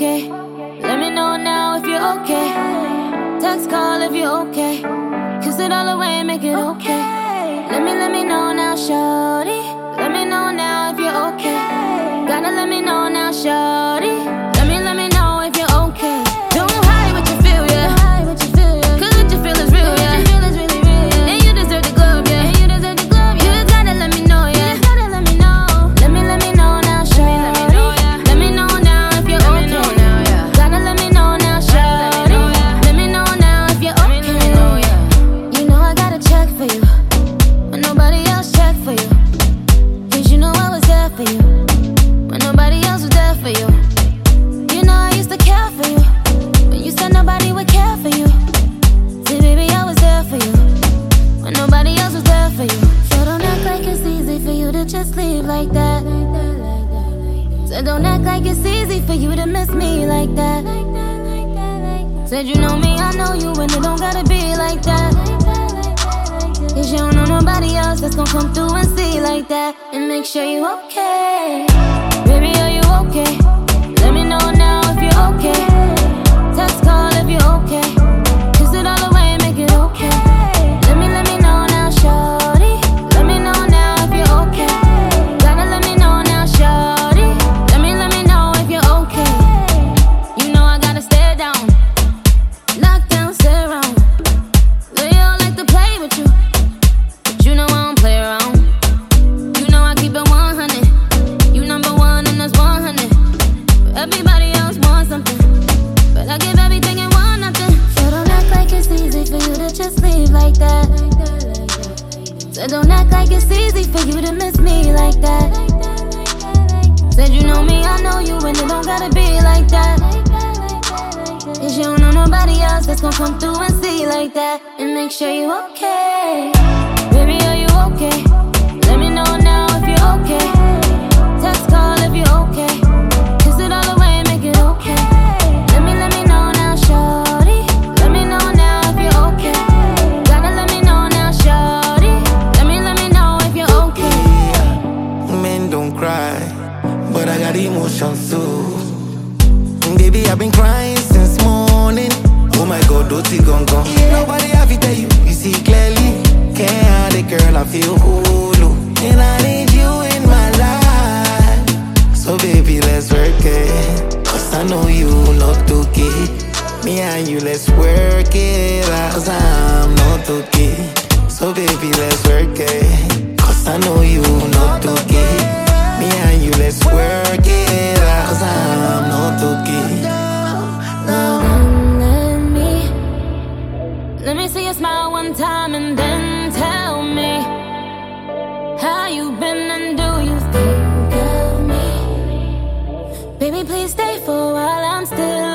okay. Let me know now if you're okay. Text, call if you're okay. Kiss it all away and make it okay. Let me know now, shorty. Let me know now if you're okay. Gotta let me know now, shorty. Let me know if you're okay. Don't hide what you feel, yeah. Cause what you feel is real, yeah. And you deserve the glove, yeah. You just gotta let me know, yeah. Let me know now, shorty. Let me know now if you're okay. Gotta let me know now, shorty. Let me know now if you're okay. You know I gotta check for you when nobody else check for you. Cause you know I was there for you when nobody else was there for you. You know I used to care for you when you said nobody would care for you. See, baby, I was there for you when nobody else was there for you. So don't act like it's easy for you to just leave like that. So don't act like it's easy for you to miss me like that. Said you know me, I know you, and it don't gotta be like that. Cause you don't know nobody else that's gonna come through and see like that. And make sure you okay. Baby, are you okay? Let me know now if you're okay. Text, call if you're okay. Kiss it all away and make it okay. Let me know now, shorty. Let me know now if you're okay. Gotta let me know now, shorty. Let me know if you're okay. You know I gotta stay down, knock down, stay around. They all like to play with you, but you know I don't play around. You know I keep it 100. You number one and that's 100. But everybody else wants something, but I give everything and want nothing. So don't act like it's easy for you to just leave like that. So don't act like it's easy for you to miss me like that. Said you know me, I know you, and it don't gotta be like that. Cause you don't know nobody else that's gonna come through and see like that. And make sure you okay. Baby, are you okay? Let me know now if you're okay. Text, call if you're okay. Kiss it all away and make it okay. Let me know now, shorty. Let me know now if you're okay. Gotta let me know now, shorty. Let me know if you're okay. Men don't cry, but I got emotions too. Baby, I've been crying since morning. Oh my God, Doti gone gone. Nobody have to tell you, you see clearly. Can't hide it, girl, I feel hulu. And I need you in my life. So baby, let's work it. Cause I know you not okay. Me and you, let's work it out. Cause I'm not okay. So baby, let's work it. Cause I know you not okay. Me and you, let's work it out. Cause I'm not okay. Let me see you smile one time and then tell me how you been and do you think of me? Baby, please stay for a while, I'm still